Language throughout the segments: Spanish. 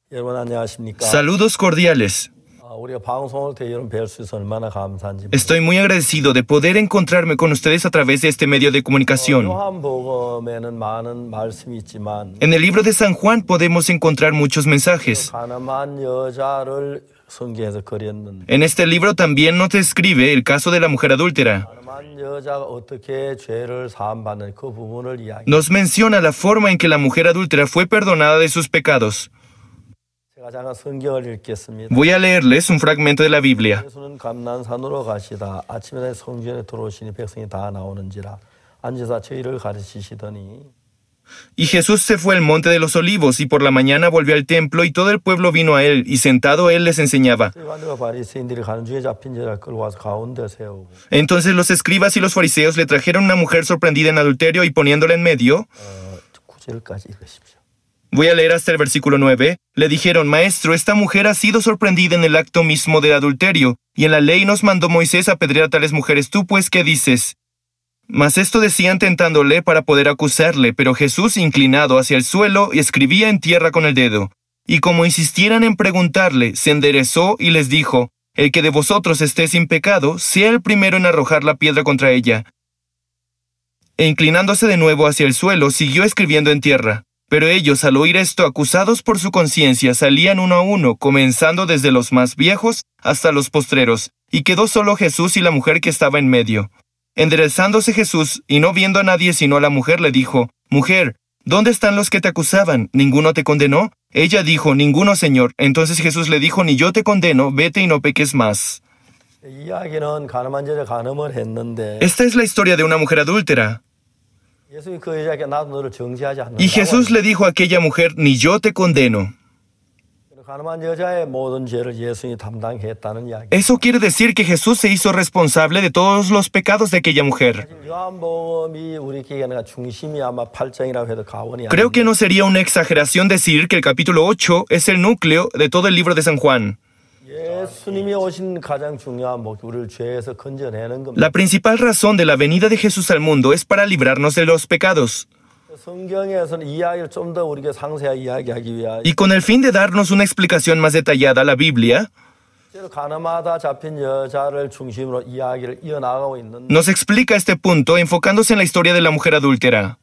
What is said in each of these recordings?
여러분 안녕하십니까? Saludos cordiales. 우리가 방송을 통해 여러분 뵐 수 있어서 얼마나 감사한지. Estoy muy agradecido de poder encontrarme con ustedes a través de este medio de comunicación. 요한복음에는 많은 말씀이 있지만 En el libro de San Juan podemos encontrar muchos mensajes. 가늠한 여자를 성경에서 그렸는데 En este libro también nos describe el caso de la mujer adúltera. 가늠한 여자가 어떻게 죄를 사함받는 그 부분을 이야기. Nos menciona la forma en que la mujer adúltera fue perdonada de sus pecados. 제가 잠깐 성경을 읽겠습니다. Voy a leerles un fragmento de la Biblia. 예수는 감난산으로 가시다 아침에 성전에 들어오시니 백성이 다 나오는지라 앉으사 저희를 가르치시더니 Y Jesús se fue al monte de los olivos y por la mañana volvió al templo y todo el pueblo vino a él y sentado él les enseñaba. 세관들과 바리새인들이 가는 중에 잡힌 여자를 끌고 와서 가운데 세우고 Entonces los escribas y los fariseos le trajeron una mujer sorprendida en adulterio y poniéndola en medio. 9절까지 읽으십시오. Voy a leer hasta el versículo 9. Le dijeron, Maestro, esta mujer ha sido sorprendida en el acto mismo de adulterio, y en la ley nos mandó Moisés apedrear a tales mujeres. ¿Tú pues qué dices? Mas esto decían tentándole para poder acusarle, pero Jesús, inclinado hacia el suelo, escribía en tierra con el dedo. Y como insistieran en preguntarle, se enderezó y les dijo, El que de vosotros esté sin pecado, sea el primero en arrojar la piedra contra ella. E inclinándose de nuevo hacia el suelo, siguió escribiendo en tierra. Pero ellos, al oír esto, acusados por su conciencia, salían uno a uno, comenzando desde los más viejos hasta los postreros, y quedó solo Jesús y la mujer que estaba en medio. Enderezándose Jesús, y no viendo a nadie sino a la mujer, le dijo, Mujer, ¿dónde están los que te acusaban? ¿Ninguno te condenó? Ella dijo, Ninguno, Señor. Entonces Jesús le dijo, Ni yo te condeno, vete y no peques más. 이야기는 가늠한 여자 간음을 했는데 Esta es la historia de una mujer adúltera. 예수님이 그 여자에게 나도 너를 정죄하지 않는다. Y Jesús le dijo a aquella mujer, Ni yo te condeno. 가늠한 여자의 모든 죄를 예수님이 담당했다는 이야기. Eso quiere decir que Jesús se hizo responsable de todos los pecados de aquella mujer. 요한복음이 우리에게 중심이 아마 8장이라고 해도 과언이 Creo que 아닙니다. no sería una exageración decir que el capítulo 8 es el núcleo de todo el libro de San Juan. 예수님이 오신 가장 중요한 목적 우리를 죄에서 건져내는 겁니다. La principal razón de la venida de Jesús al mundo es para librarnos de los pecados. 성경에서는 이야기를 좀 더 우리에게 상세하게 이야기하기 위하여 Y con el fin de darnos una explicación más detallada a la Biblia, 실제로 가늠하다 잡힌 여자를 중심으로 이야기를 이어나가고 있는데 nos explica este punto enfocándose en la historia de la mujer adúltera.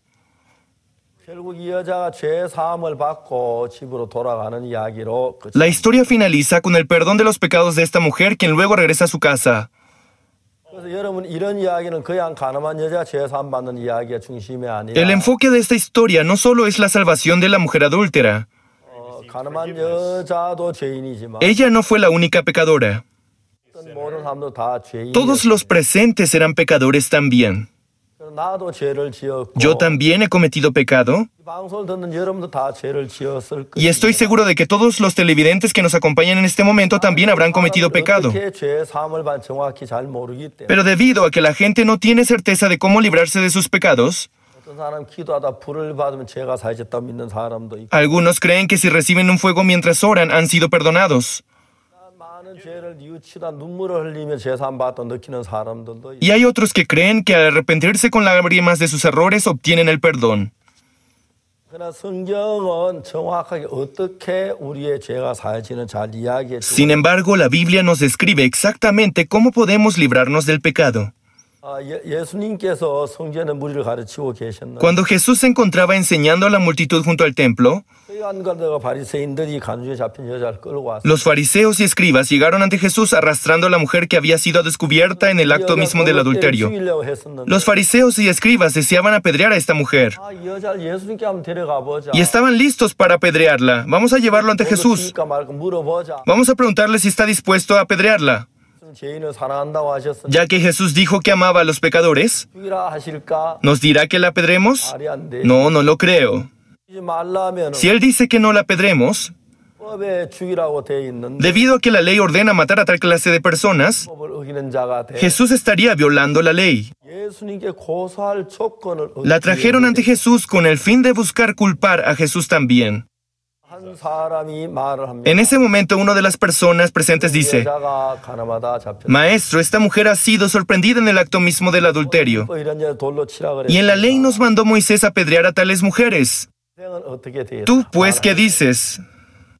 결국 이 여자가 죄 사함을 받고 집으로 돌아가는 이야기로 La historia finaliza con el perdón de los pecados de esta mujer, quien luego regresa a su casa. 그래서 여러분 이런 이야기는 그냥 가늠한 여자 죄 사함 받는 이야기가 중심이 아니라 El enfoque de esta historia no solo es la salvación de la mujer adúltera. 가늠한 여자도 죄인이지만 Ella no fue la única pecadora. 모든 사람도 다 죄인이에요. Todos los presentes eran pecadores también. 나도 죄를 지었고 Yo también he cometido pecado. 이 방송을 듣는 여러분도 다 죄를 지었을 Y estoy seguro de que todos los televidentes que nos acompañan en este momento también habrán cometido pecado. 어떻게 죄 사함을 받 정확히 잘 모르기 때문에 Pero debido a que la gente no tiene certeza de cómo librarse de sus pecados, 어떤 사람 기도하다 불을 받으면 죄가 사해졌다 믿는 사람도 있고 algunos creen que si reciben un fuego mientras oran han sido perdonados. 많은 죄를 뉘우치다 눈물을 흘리며 죄 사함 받다 느끼는 사람들도 있고 Y hay otros que creen que al arrepentirse con lágrimas de sus errores obtienen el perdón. 그러나 성경은 정확하게 어떻게 우리의 죄가 사해지는 잘 이야기해 주고 Sin embargo, la Biblia nos describe exactamente cómo podemos librarnos del pecado. 예수님께서 성전에 무리를 가르치고 계셨는데 Cuando Jesús se encontraba enseñando a la multitud junto al templo, 서기관들과 바리새인들이 간주에 잡힌 여자를 끌고 왔어요. los fariseos y escribas llegaron ante Jesús arrastrando a la mujer que había sido descubierta en el acto mismo del adulterio. 죽이려고 했었는데 Los fariseos y escribas deseaban apedrear a esta mujer 이 여자를 예수님께 한번 데려가 보자. y estaban listos para apedrearla. Vamos a llevarlo ante Jesús. 죽일까 말까 물어보자. Vamos a preguntarle si está dispuesto a apedrearla. 죄인을 사랑한다고 하셨으니 Ya que Jesús dijo que amaba a los pecadores, 죽이라 하실까? ¿nos dirá que la apedremos? 말이 안 돼. No, no lo creo. 죽이지 말라면 Si él dice que no la apedremos, 법에 죽이라고 돼 있는데 debido a que la ley ordena matar a tal clase de personas, 법을 어기는 자가 돼. Jesús estaría violando la ley. 예수님께 고소할 조건을 La trajeron ante Jesús con el fin de buscar culpar a Jesús también. 한 사람이 말을 합니다. En ese momento, una de las personas presentes dice, 여자가 가늠하다 잡혔다. Maestro, esta mujer ha sido sorprendida en el acto mismo del adulterio. 이런 여자 돌로 치라 그랬. Y en la ley nos mandó Moisés apedrear a tales mujeres. 어떻게 돼? ¿Tú, pues, qué dices?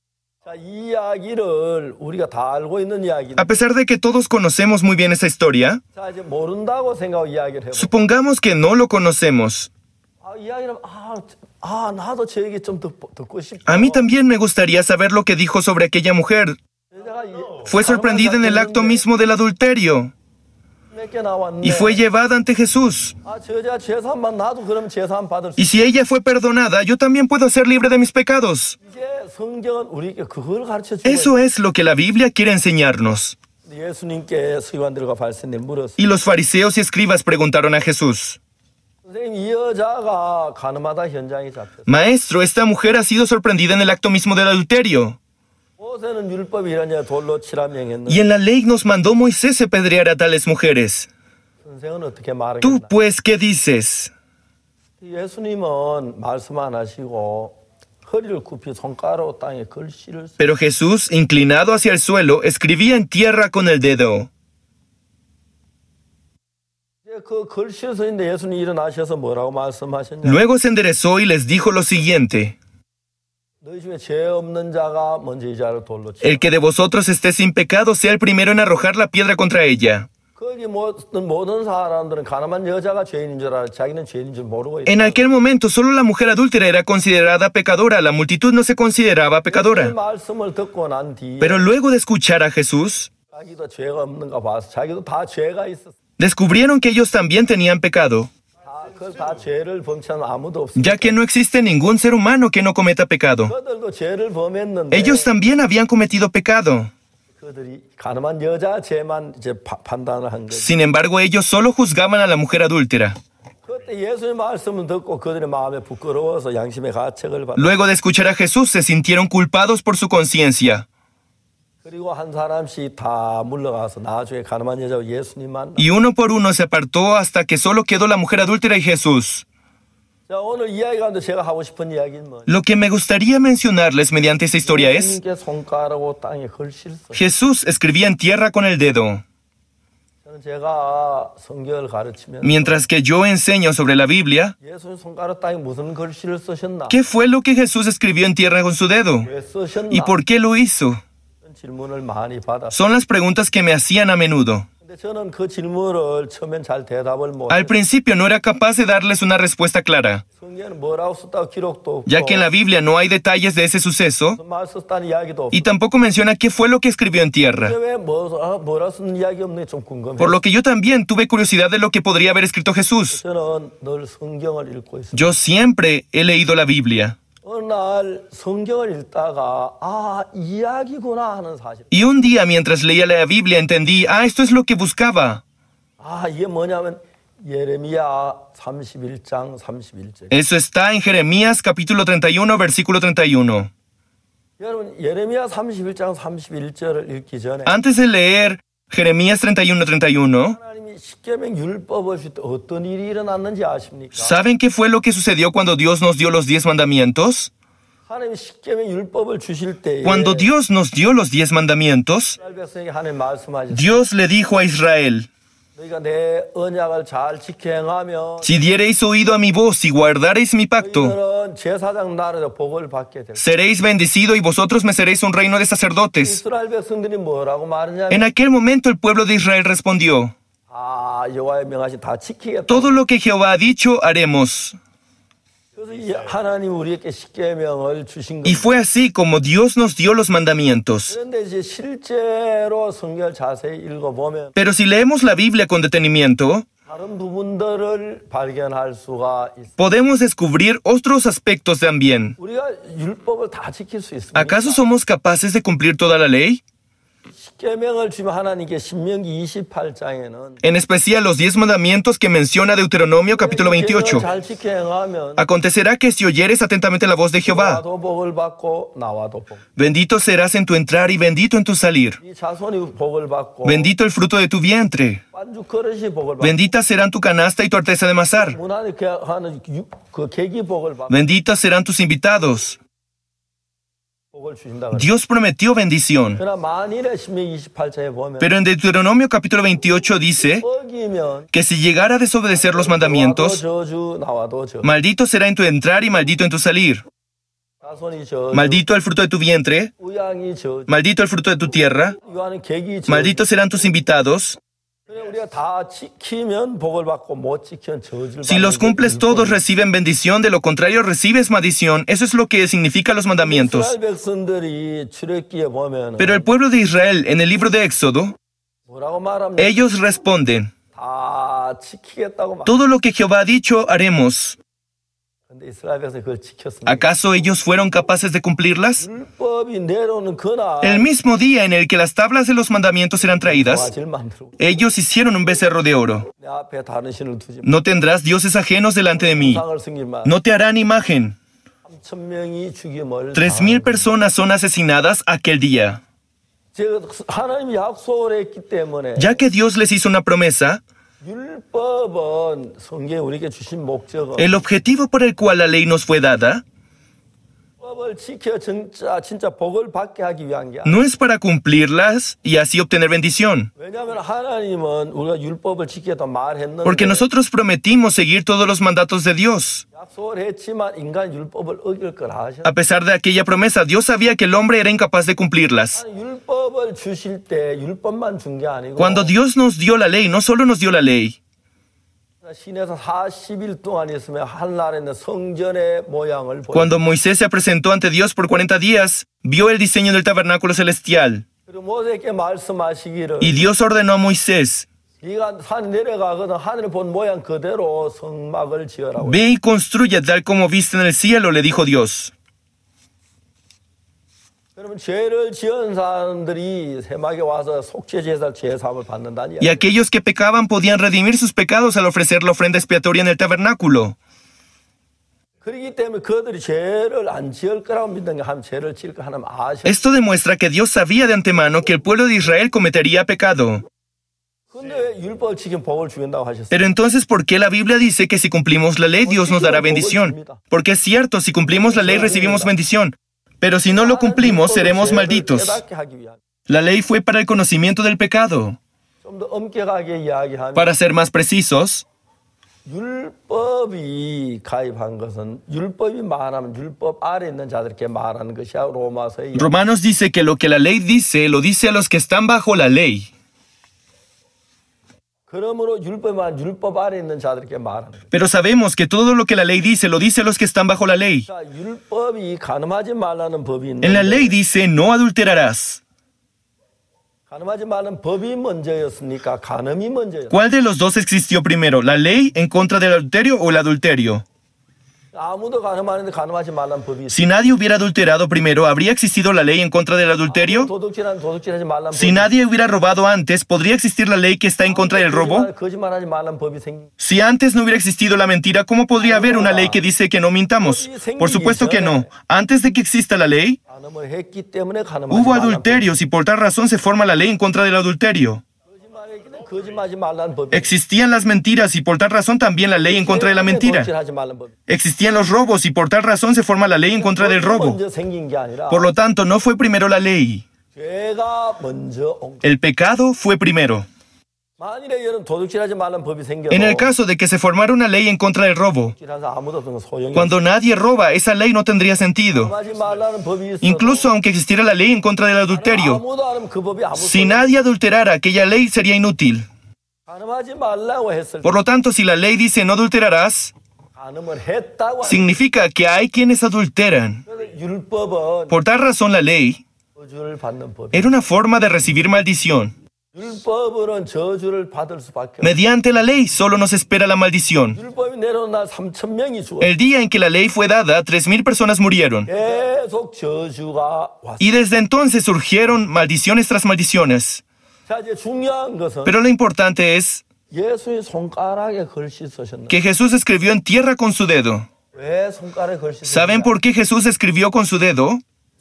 자, 이 이야기를 우리가 다 알고 있는 이야기인데, A pesar de que todos conocemos muy bien esa historia, 자, 이제 모른다고 생각하고 이야기를 해보자. supongamos que no lo conocemos. 이야기를 나도 저 얘기 좀 듣고 싶어. A mí también me gustaría saber lo que dijo sobre aquella mujer. Fue sorprendida en el acto mismo del adulterio y fue llevada ante Jesús. 저자 죄산만 나도 그럼 죄산 받을 수. Y si ella fue perdonada, yo también puedo ser libre de mis pecados. 이제 성경은 우리에게 그걸 가르쳐 주고 Eso es lo que la Biblia quiere enseñarnos. 예수님께 서기관들과 바리새인들이 물었어요. Y los fariseos y escribas preguntaron a Jesús: 선생님, 이 여자가 가늠하다 현장에 잡혔어요. Maestro, esta mujer ha sido sorprendida en el acto mismo del adulterio. 모세는 율법이 이런 여 돌로 치라 명했는데 Y en la ley nos mandó Moisés apedrear a tales mujeres. 선생은 어떻게 Tú 말하겠나? pues, ¿qué dices? 예수님은 말씀 안 하시고 허리를 굽히 손가락으로 땅에 글씨를 쓰. Pero Jesús, inclinado hacia el suelo, escribía en tierra con el dedo. 그 글씨를 쓰는데 예수님이 일어나셔서 뭐라고 말씀하셨냐? Luego se enderezó y les dijo lo siguiente: 너희 중에 죄 없는 자가 먼저 이 자를 돌로 치라. El que de vosotros esté sin pecado sea el primero en arrojar la piedra contra ella. 거기 모든 사람들은 가늠한 여자가 죄인인 줄 알아. 자기는 죄인인 줄 모르고 있어. En aquel momento solo la mujer adúltera era considerada pecadora, la multitud no se consideraba pecadora. 말씀을 듣고 난 뒤에 Pero luego de escuchar a Jesús, 자기도 죄가 없는가 봐서 자기도 다 죄가 있었어. descubrieron que ellos también tenían pecado, 다 죄를 범치는 아무도 없어. ya que no existe ningún ser humano que no cometa pecado. 그들도 죄를 범했는데 Ellos también habían cometido pecado. 그들이 가늠한 여자 죄만 이제 판단을 한 거지. Sin embargo, ellos solo juzgaban a la mujer adúltera. 그때 예수의 말씀을 듣고 그들의 마음에 부끄러워서 양심의 가책을 받. Luego de escuchar a Jesús, se sintieron culpados por su conciencia. 그리고 한 사람씩 다 물러가서 나중에 가늠한 여자와 예수님 만나. Y uno por uno se apartó hasta que solo quedó la mujer adúltera y Jesús. 자, 오늘 이야기 가운데 제가 하고 싶은 이야기는 뭐냐? Lo que me gustaría mencionarles mediante esta historia es: 예수님께 손가락으로 땅에 글씨를 써. Jesús escribía en tierra con el dedo. 저는 제가 성경을 가르치면 Mientras que yo enseño sobre la Biblia, 예수님 손가락 땅에 무슨 글씨를 쓰셨나? ¿qué fue lo que Jesús escribió en tierra con su dedo? 왜 쓰셨나? ¿Y por qué lo hizo? 이런 질문을 많이 받았어요. Son las preguntas que me hacían a menudo. 근데 저는 그 질문을 처음엔 잘 대답을 못 Al 했어요. principio no era capaz de darles una respuesta clara, 성경에는 뭐라고 썼다고 기록도 없고 ya que en la Biblia no hay detalles de ese suceso 무슨 말 썼다는 이야기도 없고 y tampoco menciona qué fue lo que escribió en tierra. 왜 뭐라고 쓴 이야기 없네 좀 궁금해. Por lo que yo también tuve curiosidad de lo que podría haber escrito Jesús. 저는 늘 성경을 읽고 있어요. Yo siempre he leído la Biblia. 어느 날 성경을 읽다가 이야기구나 하는 사실. Y un día mientras leía la Biblia entendí, esto es lo que buscaba. 이게 뭐냐면 예레미야 31장 31절. Eso está en Jeremías capítulo 31, versículo 31. 여러분 예레미야 31장 31절을 읽기 전에 Antes de leer Jeremías 31, 31, 하나님이 십계명 율법을 주실 때 어떤 일이 일어났는지 아십니까? ¿saben qué fue lo que sucedió cuando Dios nos dio los 10 mandamientos? 하나님이 십계명 율법을 주실 때에 Cuando Dios nos dio los 10 mandamientos, 이스라엘 백성에게 하나님 말씀하셨어요. Dios le dijo a Israel: 너희가 내 언약을 잘 지켜 행하면 Si diereis oído a mi voz y guardareis mi pacto, 너희들은 제사장 나라에서 복을 받게 될. seréis bendecido y vosotros me seréis un reino de sacerdotes. 이스라엘 백성들이 뭐라고 말하냐면 En aquel momento el pueblo de Israel respondió: 여호와의 명하신 다 지키겠다. Todo lo que Jehová ha dicho, haremos. 그래서 이 하나님 우리에게 십계명을 주신 Y 거예요. fue así como Dios nos dio los mandamientos. 그런데 이제 실제로 성경을 자세히 읽어보면 Pero si leemos la Biblia con detenimiento, 다른 부분들을 발견할 수가 있어요. podemos descubrir otros aspectos también. 우리가 율법을 다 지킬 수 있습니까? ¿Acaso somos capaces de cumplir toda la ley? 십계명을 주면 하나님께 신명기 28장에는 En especial los 10 mandamientos que menciona Deuteronomio capítulo 28. 잘 지켜 행하면 Acontecerá que si oyeres atentamente la voz de Jehová, 나도 복을 받고 나와도 복. bendito serás en tu entrar y bendito en tu salir. 이 자손이 복을 받고 Bendito el fruto de tu vientre. 반죽 그릇이 복을 받고 Benditas serán tu canasta y tu arteza de masar. 문안에 하는 그 계기 복을 받고 Benditas serán tus invitados. 복을 주신다 그래요. Dios prometió bendición. 그러나 만일에 신명기 28장에 보면 Pero en Deuteronomio capítulo 28 dice 어기면 que si llegara a desobedecer los 나와도 mandamientos, 저주 나와도 저. maldito será en tu entrar y maldito en tu salir. 자손이 저주, Maldito el fruto de tu vientre, 우양이 저주, maldito el fruto de tu tierra, 이거는 객이 저주. malditos serán tus invitados. 그래, 우리가 다 지키면 복을 받고 못 지키면 저주를 Si los cumples todos reciben bendición, de lo contrario recibes maldición. Eso es lo que significan los mandamientos. 이스라엘 백성들이 출애굽기에 보면 Pero el pueblo de Israel, en el libro de Éxodo, 뭐라고 말합니까? ellos responden, 다 지키겠다고 말. todo lo que Jehová ha dicho haremos. 근데 이스라엘 백성이 그걸 지켰습니다. ¿Acaso ellos fueron capaces de cumplirlas? 율법이 내려오는 그날 El mismo día en el que las tablas de los mandamientos eran traídas, 도화지를 만들고 ellos hicieron un becerro de oro. 내 앞에 다른 신을 두지 마. No tendrás dioses ajenos delante de mí. 상을 승길만. No te harán imagen. 3,000명이 죽임을 3,000 personas son asesinadas aquel día. 제가 하나님이 약속을 했기 때문에 Ya que Dios les hizo una promesa, 율법은 성경에 우리에게 주신 목적은 el objetivo por el cual la ley nos fue dada 율법을 지켜 진짜 복을 받게 하기 위한 게 아니에요. no es para cumplirlas y así obtener bendición, 왜냐하면 하나님은 우리가 율법을 지키겠다 말했는데 porque nosotros prometimos seguir todos los mandatos de Dios. 약속을 했지만 인간 율법을 어길 거라 하셨어요. A pesar de aquella promesa, Dios sabía que el hombre era incapaz de cumplirlas. 율법을 주실 때 율법만 준 게 아니고 Cuando Dios nos dio la ley, no solo nos dio la ley. 신에서 40일 동안 있으면 한날에 있는 성전의 모양을 보여. Cuando Moisés se presentó ante Dios por 40 días, vio el diseño del tabernáculo celestial. 그리고 모세에게 말씀하시기를 Y Dios ordenó a Moisés, 네가 산 내려가거든 하늘에 본 모양 그대로 성막을 지어라고. ve y construye tal como viste en el cielo, le dijo Dios. 그러면 죄를 지은 사람들이 세막에 와서 속죄 제사 제사함을 받는다니. Y aquellos que pecaban podían redimir sus pecados al ofrecer la ofrenda expiatoria en el tabernáculo. 그렇기 때문에 그들이 죄를 안 지을 거라고 믿는 게 하면 죄를 지을 거 하나님 아셔. Esto demuestra que Dios sabía de antemano que el pueblo de Israel cometería pecado. 근데 왜 율법을 지키면 복을 주겠다고 하셨어요? Pero entonces, ¿por qué la Biblia dice que si cumplimos la ley, Dios nos dará bendición? Porque es cierto, si cumplimos la ley, recibimos bendición. Pero si no lo cumplimos, seremos malditos. La ley fue para el conocimiento del pecado. 좀더 엄격하게 이야기하면 Para ser más precisos, 율법이 가입한 것은 율법이 말하면 율법 아래 있는 자들에게 말하는 것이야. 로마서에 Romanos dice que lo que la ley dice, lo dice a los que están bajo la ley. 그러므로 율법만 율법 아래 있는 자들에게 말하는 거예요. Pero sabemos que todo lo que la ley dice, lo dice a los que están bajo la ley. 자, 율법이 간음하지 말라는 법이 En la 있는데 ley dice, no adulterarás. 간음하지 말라는 법이 먼저였습니까? 간음이 먼저였습니까? ¿Cuál de los dos existió primero? ¿La ley en contra del adulterio o el adulterio? 아무도 간음하는데 간음하지 말라는 법이 있어요. Si nadie hubiera adulterado primero, ¿habría existido la ley en contra del adulterio? 도둑질하지 말라는 Si 법이 nadie hubiera robado antes, ¿podría existir la ley que está en contra del robo? 거짓말하지 말라는 법이 생긴. Si antes no hubiera existido la mentira, ¿cómo podría haber una ley que dice que no mintamos? Por supuesto que no. Antes de que exista la ley, 간음을 했기 때문에 간음하지 hubo 말라는 adulterios y por tal razón se forma la ley en contra del adulterio. 거짓말하지 말라는 법이. Existían las mentiras y por tal razón también la ley en contra de la mentira. 도둑질하지 말라는 법. Existían los robos y por tal razón se forma la ley en contra del robo. 먼저 생긴 게 아니라 Por lo tanto, no fue primero la ley. 죄가 먼저 온. El pecado fue primero. 만일에 여러분 도둑질하지 말라는 법이 생겨도 En el caso de que se formara una ley en contra del robo, 도둑질하지 아무도 없는 건 소용이 없어. cuando nadie roba, esa ley no tendría sentido. 하지 말라는 법이 있어도 Incluso aunque existiera la ley en contra del adulterio, 아무도 안 하면 그 법이 아무 si nadie adulterara, aquella ley sería inútil. 간음하지 말라고 했을 때 Por lo tanto, si la ley dice no adulterarás, 간음을 했다고 하는 significa que hay quienes adulteran. 거예요. 율법은 Por tal razón, la ley 저주를 받는 법. era una forma de recibir maldición. 율법으로는 저주를 받을 수밖에 없어요. Mediante la ley solo nos espera la maldición. 율법이 내려온 날 3,000명이 죽었어요. El día en que la ley fue dada, 3,000 personas murieron. 계속 저주가 왔어요. Y desde entonces surgieron maldiciones tras maldiciones. 자, 이제 중요한 것은 Pero lo importante es 예수의 손가락에 글씨 쓰셨나? que Jesús escribió en tierra con su dedo. 왜 손가락에 글씨 ¿Saben 쓰셨나? por qué Jesús escribió con su dedo?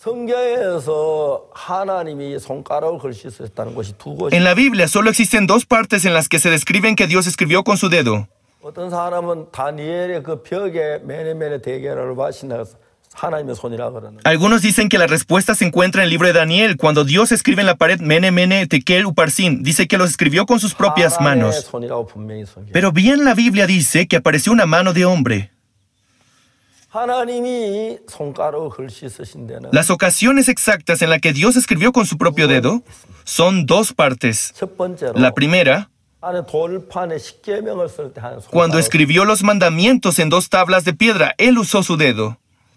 성경에서 하나님이 손가락을 글씨 쓰셨다는 것이 두 곳이. En la Biblia solo existen dos partes en las que se describen que Dios escribió con su dedo. 어떤 사람은 다니엘의 그 벽에 메네메네 대결을 하신다고 하나님의 손이라 그러는. Algunos dicen que la respuesta se encuentra en el libro de Daniel, cuando Dios escribe en la pared Mene, Mene, Tekel, Uparsin. Dice que los escribió con sus propias 사람의 manos. 손이라고 분명히 성경. Pero bien la Biblia dice que apareció una mano de hombre. 하나님이 손가락으로 글씨 쓰신 데는 Las ocasiones exactas en las que Dios escribió con su propio dedo son dos partes. 첫 번째로 La primera, 안에 돌판에 십계명을 쓸 때 하는 cuando 손가락. escribió los mandamientos en dos tablas de piedra, él usó su dedo.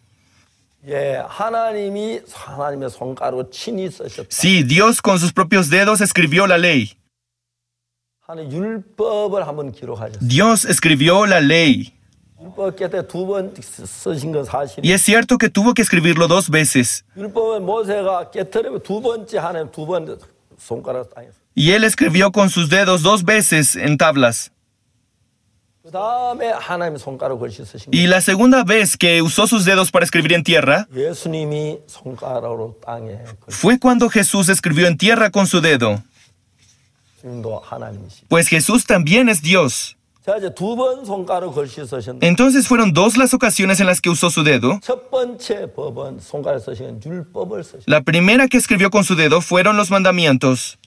예, 하나님의 손가락으로 친히 쓰셨다. Sí, Dios con sus propios dedos escribió la ley. 하나님 율법을 한번 기록하셨어요. Dios escribió la ley. 율법 때 두 번 쓰신 건 사실이에요. Y es cierto que tuvo que escribirlo dos veces. 율법은 모세가 깨트리고 두 번째 하나님 두 번 손가락 땅에. Y él escribió con sus dedos dos veces en tablas. 그 다음에 하나님 손가락 글씨 쓰신 Y 거. la segunda vez que usó sus dedos para escribir en tierra 예수님이 손가락으로 땅에 fue cuando Jesús escribió en tierra con su dedo. 주님도 하나님이시. Pues Jesús también es Dios. 자 이제 두 번 손가락 글씨 쓰셨는데 Entonces fueron dos las ocasiones en las que usó su dedo. 첫 번째 법은 손가락 쓰신 율법을 쓰신. La primera que escribió con su dedo fueron los mandamientos.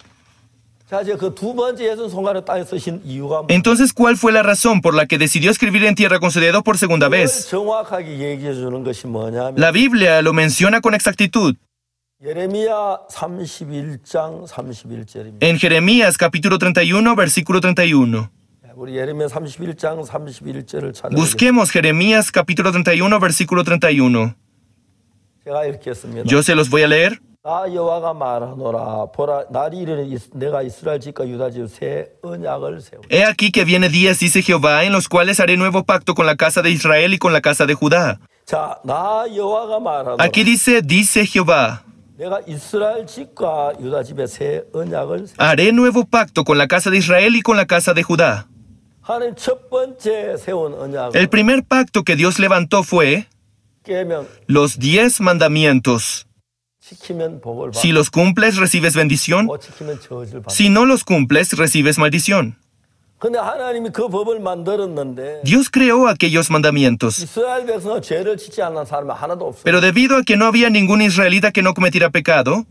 자 이제 그 두 번째 예수님 손가락 땅에 쓰신 이유가 뭐? Entonces, ¿cuál fue la razón por la que decidió escribir en tierra con su dedo por segunda 그걸 vez? 정확하게 얘기해 주는 것이 뭐냐면 La Biblia lo menciona con exactitud. 예레미야 31장 31절입니다. En Jeremías capítulo 31, versículo 31. 우리 예레미야 31장 31절을 찾아보겠습니다. Busquemos Jeremías capítulo 31, versículo 31. 제가 읽겠습니다. Yo se los voy a leer. 나 여호와가 말하노라 보라 날이 이르니 내가 이스라엘 집과 유다 집 새 언약을 세우리. He aquí que viene días, dice Jehová, en los cuales haré nuevo pacto con la casa de Israel y con la casa de Judá. 자, 나 여호와가 말하노라. Aquí dice Jehová, 내가 이스라엘 집과 유다 집에 새 언약을 세우리. haré nuevo pacto con la casa de Israel y con la casa de Judá. 하나님 첫 번째 세운 언약은 El primer pacto que Dios levantó fue 계명 los 10 mandamientos. 지키면 복을 받고 Si los cumples, recibes bendición. 못 지키면 저주를 받고. Si no los cumples, recibes maldición. 근데 하나님이 그 법을 만들었는데 Dios creó aquellos mandamientos, 이스라엘 백성은 죄를 짓지 않는 사람이 하나도 없어요. pero debido a que no había ningún israelita que no cometiera pecado,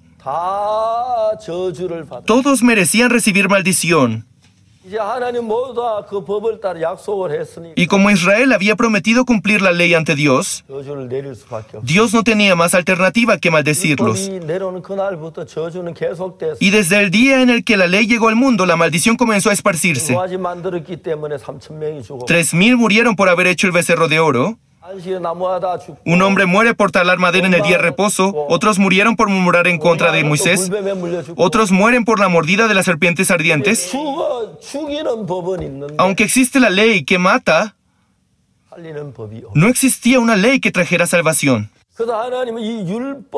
다 저주를 받아. todos merecían recibir maldición. 이제 하나님 모두 다 그 법을 따라 약속을 했으니 Y como Israel había prometido cumplir la ley ante Dios, 저주를 내릴 수밖에 없어요. Dios no tenía más alternativa que maldecirlos. 법이 내려오는 그날부터 저주는 계속됐어요. Y desde el día en el que la ley llegó al mundo, la maldición comenzó a esparcirse. 가지 만들었기 때문에 3,000명이 죽어. 3,000 murieron por haber hecho el becerro de oro. 안식에 나무하다 죽고. Un hombre muere por talar madera en el día de reposo. Otros murieron por murmurar en contra de Moisés. 불뱀에 물려 죽고. Otros mueren por la mordida de las serpientes ardientes. 죽이는 법은 있는데 Aunque existe la ley que mata, 살리는 법이 없어. no existía una ley que trajera salvación. 그래서 하나님은 이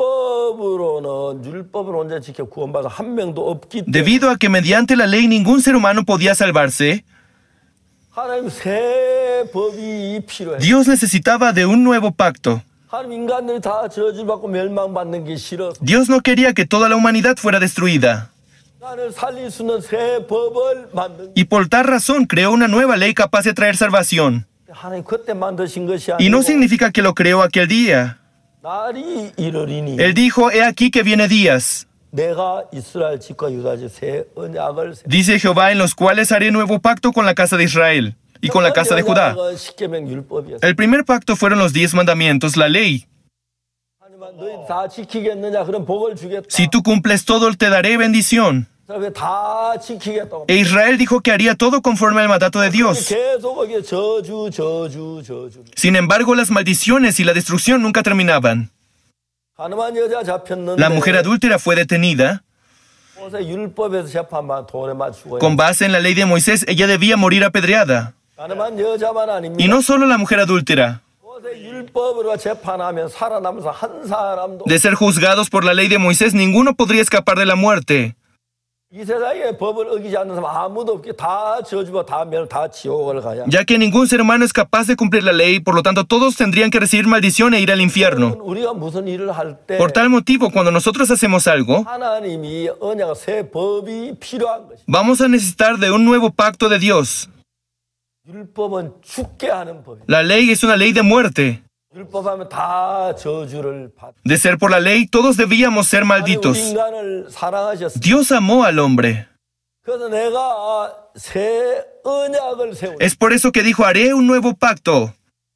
율법을 혼자 지켜 구원받아 한 명도 없기 때문에 Debido a que mediante la ley ningún ser humano podía salvarse, 하나님 새 법이 필요해. Dios necesitaba de un nuevo pacto. 하나님 인간들이 다 저주받고 멸망받는 게 싫어서 Dios no quería que toda la humanidad fuera destruida. 인간을 살릴 수 있는 새 법을 만든. Y por tal razón creó una nueva ley capaz de traer salvación. 하나님 그때 만드신 것이 Y no 아니고 significa que lo creó aquel día. 날이 이르리니 Él dijo, he aquí que viene días, 내가 이스라엘 집과 유다 집 새 언약을 세우리라. dice Jehová, en los cuales haré nuevo pacto con la casa de Israel y con la casa de Judá. 십계명 율법이었어. El primer pacto fueron los 10 mandamientos, la ley. 하나님은 너희 다 지키겠느냐? 그럼 복을 주겠다. Si tú cumples todo, te daré bendición. 다 지키겠다고. E Israel dijo que haría todo conforme al mandato de Dios. 계속 이게 저주. Sin embargo, las maldiciones y la destrucción nunca terminaban. 가늠한 여자 잡혔는데 La mujer adúltera fue detenida. 모세 율법에서 재판만 돌에 맞추고. Con base en la ley de Moisés, ella debía morir apedreada. 가늠한 여자만 Y 아닙니다. no solo la mujer adúltera. 모세 율법으로 재판하면 살아남아서 한 사람도 De ser juzgados por la ley de Moisés, ninguno podría escapar de la muerte. 이 세상에 법을 어기지 않는 사람 아무도 없게 다 저주와 다 지옥을 가야. Ya que ningún ser humano es capaz de cumplir la ley, por lo tanto todos tendrían que recibir maldición e ir al infierno. 우리가 무슨 일을 할 때 Por tal motivo, cuando nosotros hacemos algo, 하나님이 언약 새 법이 필요한 것이. vamos a necesitar de un nuevo pacto de Dios. 율법은 죽게 하는 법이. La ley es una ley de muerte. 율법하면 다 저주를 받. De ser por la ley, todos debíamos ser 우리 malditos. 인간을 사랑하셨어. Dios amó al hombre. 그래서 내가 새 언약을 세우리. Es por eso que dijo, haré un nuevo pacto.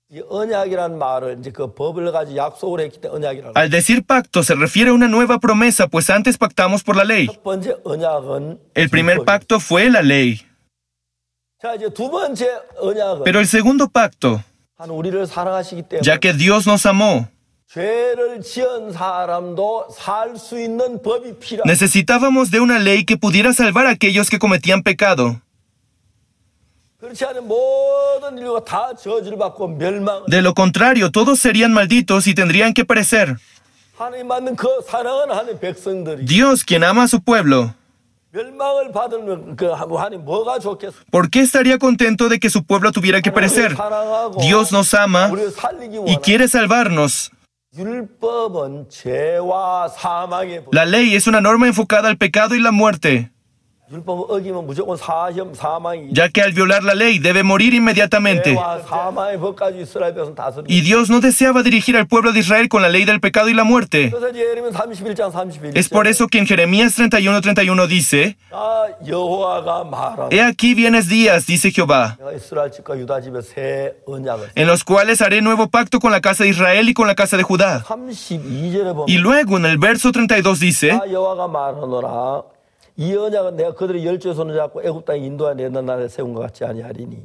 이 언약이란 말을 이제 그 법을 가지고 약속을 했기 때문에 언약이라고. Al decir pacto se refiere a una nueva promesa, pues antes pactamos por la ley. 첫 번째 언약은 El primer pacto fue la ley. 자, 이제 두 번째 언약은 Pero el segundo pacto, 한 우리를 사랑하시기 때문에 ya que Dios nos amó, 죄를 지은 사람도 살 수 있는 법이 필요합니다. necesitábamos de una ley que pudiera salvar a aquellos que cometían pecado. 그렇지 않은 모든 인류가 다 저주를 받고 멸망. De lo contrario, todos serían malditos y tendrían que perecer. 하나님 만든 그 사랑하는 하나님 백성들이 Dios, quien ama a su pueblo, 멸망을 받으면 그 하나님 뭐가 좋겠어? ¿por qué estaría contento de que su pueblo tuviera que perecer? 사랑하고 Dios nos ama 우리를 살리기 y 원하는 quiere salvarnos. 율법은 죄와 사망의 법. La ley es una norma enfocada al pecado y la muerte, 율법을 어기면 무조건 사망이. ya que al violar la ley debe morir inmediatamente. 죄와 사망의 법까지 이스라엘 백성 다스리고. Y Dios no deseaba dirigir al pueblo de Israel con la ley del pecado y la muerte. 그래서 예레미야 31장 31절. Es por eso que en Jeremías 31:31 dice, 아, 여호와가 말하노라. He aquí vienes días, dice Jehová, 내가 이스라엘 집과 유다 집에 새 언약을. en los cuales haré nuevo pacto con la casa de Israel y con la casa de Judá. 32절에 보면 Y luego en el verso 32 dice, 아, 여호와가 말하노라. 이 언약은 내가 그들의 열조의 손을 잡고 애굽 땅에 인도하여 내는 날에 세운 것 같지 아니하리니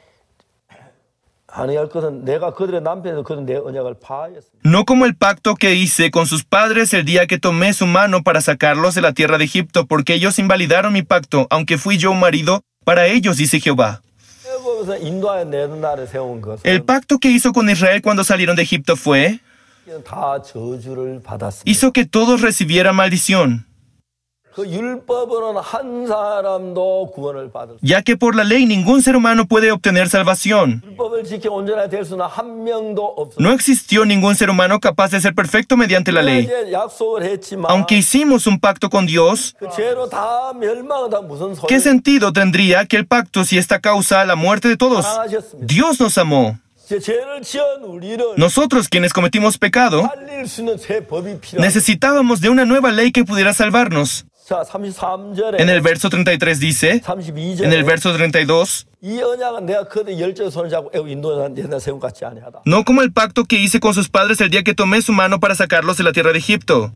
아니할 것은 내가 그들의 남편에서 그들은 내 언약을 파하였습니다. no como el pacto que hice con sus padres el día que tomé su mano para sacarlos de la tierra de Egipto, porque ellos invalidaron mi pacto, aunque fui yo un marido para ellos, dice Jehová. 애굽에서 인도하여 내는 날에 세운 것은 El pacto que hizo con Israel cuando salieron de Egipto fue, 다 저주를 받았습니다. hizo que todos recibieran maldición, 그 율법으로는 한 사람도 구원을 받을 수. ya que por la ley ningún ser humano puede obtener salvación. 율법을 지켜 온전하게 될 수는 한 명도 없어. No existió ningún ser humano capaz de ser perfecto mediante la ley. 이제 약속을 했지만 Aunque hicimos un pacto con Dios, 그 죄로 다 멸망하다 무슨 소리? ¿qué sentido tendría que el pacto si esta causa la muerte de todos? 사랑하셨습니다. Dios nos amó. 죄를 지은 우리를 Nosotros, quienes cometimos pecado, 살릴 수 있는 새 법이 필요합니다. necesitábamos de una nueva ley que pudiera salvarnos. 자, 33절에 En el verso 33 dice, 32절에 en el verso 32, 이 언약은 내가 그들 열조의 손을 잡고 애굽 인도하는 옛날 세운 같지 아니하다. no como el pacto que hice con sus padres el día que tomé su mano para sacarlos de la tierra de Egipto.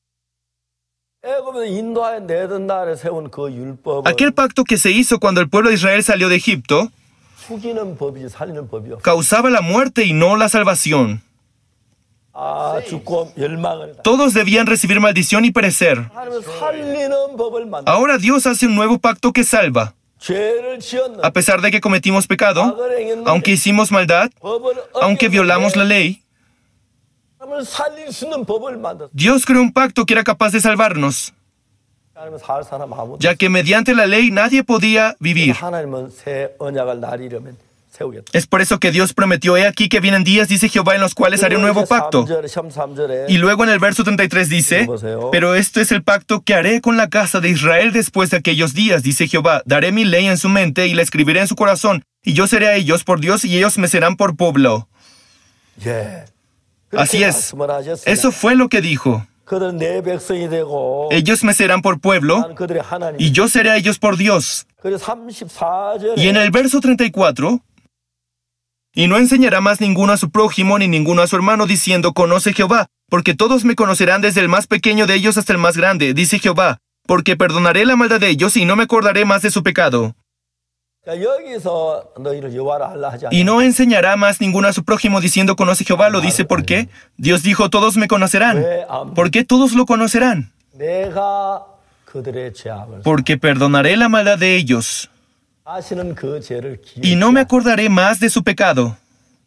애굽에서 인도하여 내던 날에 세운 그 율법은 Aquel pacto que se hizo cuando el pueblo de Israel salió de Egipto 죽이는 법이지 살리는 법이 없어. causaba la muerte y no la salvación. 아, 죽고 멸망을 다. Todos debían recibir maldición y perecer. 하나님은 살리는 법을 만들어. Ahora Dios hace un nuevo pacto que salva. 죄를 지었는 A pesar de que cometimos pecado, 악을 행했는데 aunque hicimos maldad, 법을 aunque violamos la ley, 하나님은 살릴 수 있는 법을 만들었어. Dios creó un pacto que era capaz de salvarnos, 하나님은 살 사람 아무도. ya que mediante la ley nadie podía vivir. 하나님은 새 언약을 나리려면 세우겠다. Es por eso que Dios prometió, he aquí que vienen días, dice Jehová, en los cuales haré un nuevo pacto. 33절에 Y luego en el verso 33 dice, pero esto es el pacto que haré con la casa de Israel después de aquellos días, dice Jehová, daré mi ley en su mente y la escribiré en su corazón, y yo seré a ellos por Dios y ellos me serán por pueblo. 예. Así es. 말씀을 하셨습니다. Eso fue lo que dijo. 그들은 내 백성이 되고 Ellos me serán por pueblo 나는 그들의 하나님. y yo seré a ellos por Dios. 그래서 34절에 Y en el verso 34, y no enseñará más ninguno a su prójimo ni ninguno a su hermano diciendo, conoce Jehová, porque todos me conocerán desde el más pequeño de ellos hasta el más grande, dice Jehová, porque perdonaré la maldad de ellos y no me acordaré más de su pecado. 여기서 너희를 여호와라 알라 하지 Y 않아. no enseñará más ninguno a su prójimo diciendo, conoce Jehová, lo dice, ¿por qué? Dios dijo, todos me conocerán. ¿Por qué todos lo conocerán? 내가 그들의 죄악을 Porque perdonaré la maldad de ellos 다시는 그 죄를 y no me 기억하지 않아. acordaré más de su pecado.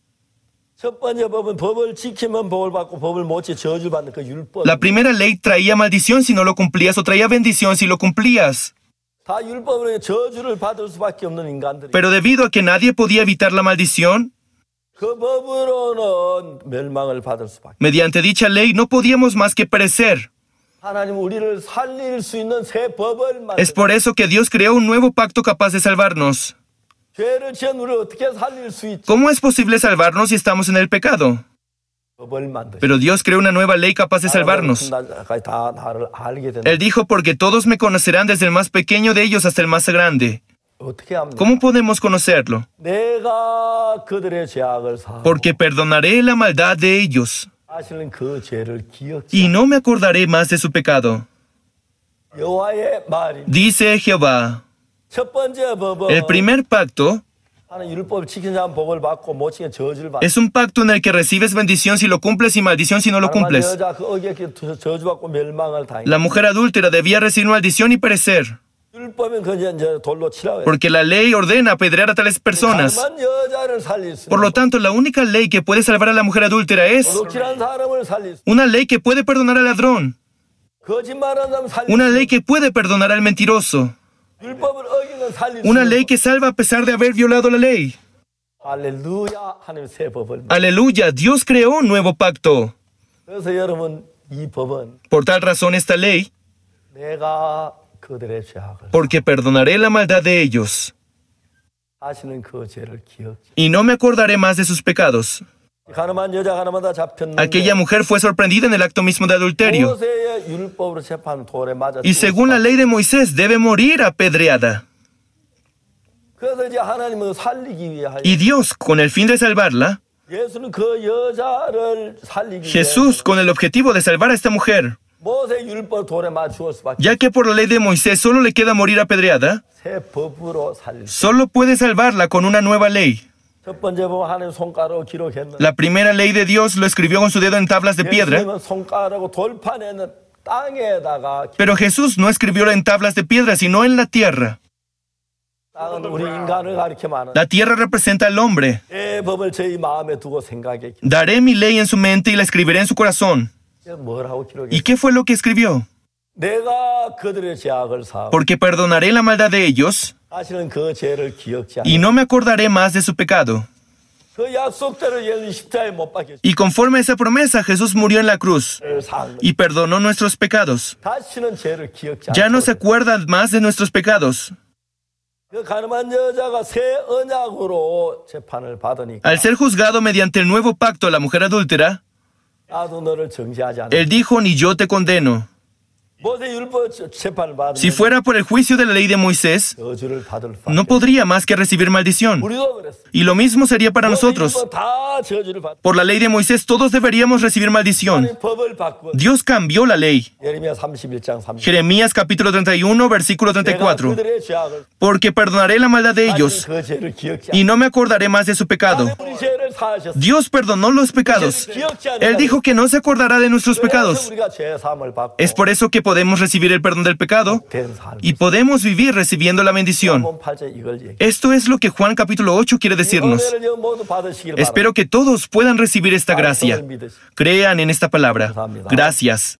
첫 번째 법은 법을 지키면 복을 받고 법을 못 지켜 저주를 받는 그 율법. La primera ley traía maldición si no lo cumplías o traía bendición si lo cumplías. 다 율법으로 저주를 받을 수밖에 없는 인간들이. Pero debido a que nadie podía evitar la maldición, 그 법으로는 멸망을 받을 수밖에. mediante dicha ley no podíamos más que perecer. 하나님 우리를 살릴 수 있는 새 법을 Es 만들. por eso que Dios creó un nuevo pacto capaz de salvarnos. 죄를 지은 우리를 어떻게 살릴 수 있지? ¿Cómo es posible salvarnos si estamos en el pecado? 법을 만들. Pero Dios creó una nueva ley capaz de salvarnos. 다 나를 알게 된다. Él dijo, porque todos me conocerán desde el más pequeño de ellos hasta el más grande. 어떻게 합니까? ¿Cómo podemos conocerlo? 내가 그들의 죄악을 사하고 Porque perdonaré la maldad de ellos 다시는 그 죄를 기억지 y no me acordaré más de su pecado. 여호와의 말입니다. Dice Jehová. 첫 번째 법은 El primer pacto 하는 율법을 지킨 자는 복을 받고 못 지킨 저주를 받는 es un pacto en el que recibes bendición si lo cumples y maldición si no lo cumples. 여자 그 어기에 저주받고 멸망을 당해. La mujer adúltera debía recibir maldición y perecer, 율법은 그냥 이제 돌로 치라고 해요. porque la ley ordena apedrear a tales personas. 가만 여자를 살릴 수 Por lo tanto, la única ley que puede salvar a la mujer adúltera es 도둑질한 사람을 살릴 수 una ley que puede perdonar al ladrón, 거짓말하는 사람 살릴 una 수 ley que puede perdonar al mentiroso, 율법을 어기는 살릴 una 수 ley que salva a pesar de haber violado la ley. 할렐루야 하나님 새 법을 Aleluya, Dios creó un nuevo pacto. 그래서 여러분 이 법은 Por tal razón esta ley, 내가 그들의 죄악을 porque perdonaré la maldad de ellos 다시는 그 죄를 기억지 y no me acordaré más de sus pecados. 가늠한 여자 하나마다 잡혔는데 Aquella mujer fue sorprendida en el acto mismo de adulterio 모세의 율법으로 재판 돌에 맞아 y según la ley de Moisés debe morir apedreada. 그래서 이제 하나님은 살리기 위하여 Y Dios, con el fin de salvarla, 예수는 그 여자를 살리기 위해 Jesús, con el objetivo de salvar a esta mujer, 모세 율법 돌에 맞 죽을 수밖에 ya que por la ley de Moisés solo le queda morir apedreada, 새 법으로 살릴 수 solo puede salvarla con una nueva ley. 첫 번째 법 하나님 손가락으로 기록했는데 La primera ley de Dios lo escribió con su dedo en tablas de piedra, 예수님은 손가락으로 돌판에는 땅에다가 pero Jesús no escribió en tablas de piedra, sino en la tierra. 땅은 우리 인간을 가리켜마는 La tierra representa al hombre. 내 법을 저희 마음에 두고 생각해 Daré mi ley en su mente y la escribiré en su corazón. 뭐라고 기록해 ¿Y qué fue lo que escribió? 내가 그들의 죄악을 사하고 Porque perdonaré la maldad de ellos 다시는 그 죄를 기억지 y 않아 no me acordaré más de su pecado. 그 약속대로 예수님 십자가에 못 박혀 Y conforme a esa promesa, Jesús murió en la cruz 죄를 사한 거예요. y perdonó nuestros pecados. 다시는 죄를 기억지 Ya no se 않고 acuerda más de nuestros pecados. 그 가늠한 여자가 새 언약으로 재판을 받으니까 Al ser juzgado mediante el nuevo pacto, la mujer adúltera, 나도 너를 정죄하지 않아 él dijo, ni yo te condeno. 모세 율법 재판을 받으면 Si fuera por el juicio de la ley de Moisés, 저주를 받을 no 바 podría más que recibir maldición. 우리도 그랬어 Y lo mismo sería para nosotros. 모세 율법 다 저주를 받 Por la ley de Moisés, todos deberíamos recibir maldición. 하나님 법을 바꾸고 Dios cambió la ley. 예레미야 31장 30 Jeremías capítulo 31, versículo 내가 34. 그들의 죄악을 Porque perdonaré la maldad de ellos 그 죄를 기억지 y no me acordaré más de su pecado. 않아 우리 죄를 사하셨어 Dios perdonó los pecados. 기억지 않아 Él dijo que no se acordará de nuestros pecados. 우리가 죄 사함을 받고 Es por eso que podemos recibir el perdón del pecado 된 삶. y podemos vivir recibiendo la bendición. 한번 8절 이걸 얘기해. Esto es lo que Juan capítulo 8 quiere decirnos. 은혜를 모두 받으시길 바랍니다. Espero que todos puedan recibir esta gracia. Crean en esta palabra. Gracias.